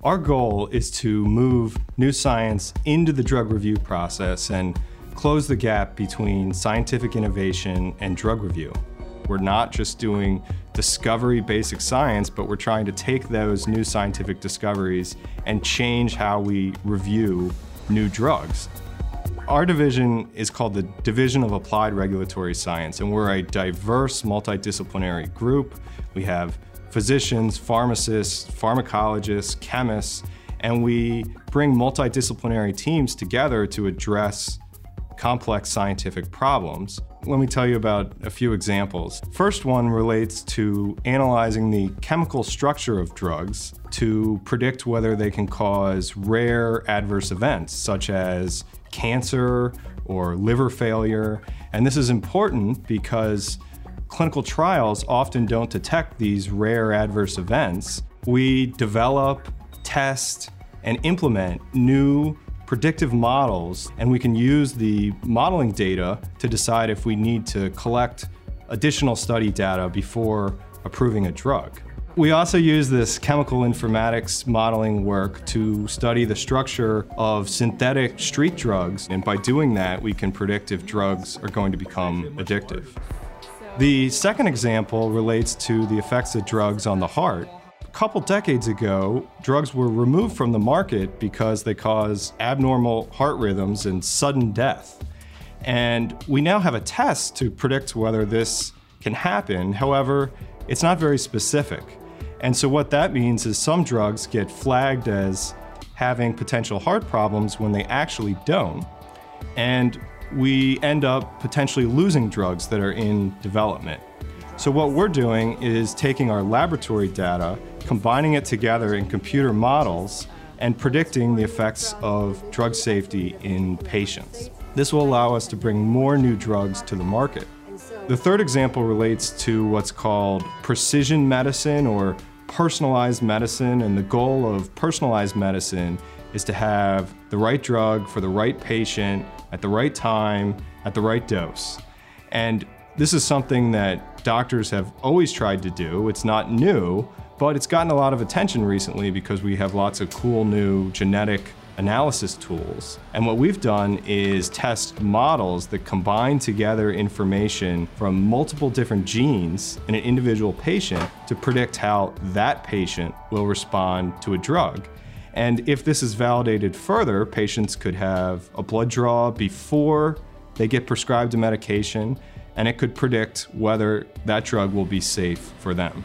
Our goal is to move new science into the drug review process and close the gap between scientific innovation and drug review. We're not just doing discovery basic science, but we're trying to take those new scientific discoveries and change how we review new drugs. Our division is called the Division of Applied Regulatory Science, and we're a diverse, multidisciplinary group. We have physicians, pharmacists, pharmacologists, chemists, and we bring multidisciplinary teams together to address complex scientific problems. Let me tell you about a few examples. First one relates to analyzing the chemical structure of drugs to predict whether they can cause rare adverse events, such as cancer or liver failure. And this is important because clinical trials often don't detect these rare adverse events. We develop, test, and implement new predictive models, and we can use the modeling data to decide if we need to collect additional study data before approving a drug. We also use this chemical informatics modeling work to study the structure of synthetic street drugs, and by doing that, we can predict if drugs are going to become addictive. The second example relates to the effects of drugs on the heart. A couple decades ago, drugs were removed from the market because they cause abnormal heart rhythms and sudden death. And we now have a test to predict whether this can happen. However, it's not very specific. And so what that means is some drugs get flagged as having potential heart problems when they actually don't. And we end up potentially losing drugs that are in development. So what we're doing is taking our laboratory data, combining it together in computer models, and predicting the effects of drug safety in patients. This will allow us to bring more new drugs to the market. The third example relates to what's called precision medicine or personalized medicine, and the goal of personalized medicine is to have the right drug for the right patient at the right time, at the right dose. And this is something that doctors have always tried to do. It's not new, but it's gotten a lot of attention recently because we have lots of cool new genetic analysis tools. And what we've done is test models that combine together information from multiple different genes in an individual patient to predict how that patient will respond to a drug. And if this is validated further, patients could have a blood draw before they get prescribed a medication, and it could predict whether that drug will be safe for them.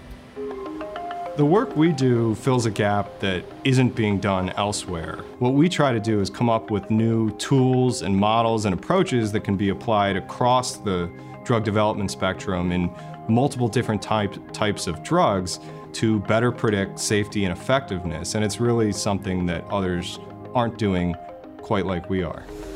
The work we do fills a gap that isn't being done elsewhere. What we try to do is come up with new tools and models and approaches that can be applied across the drug development spectrum in multiple different types of drugs to better predict safety and effectiveness. And it's really something that others aren't doing quite like we are.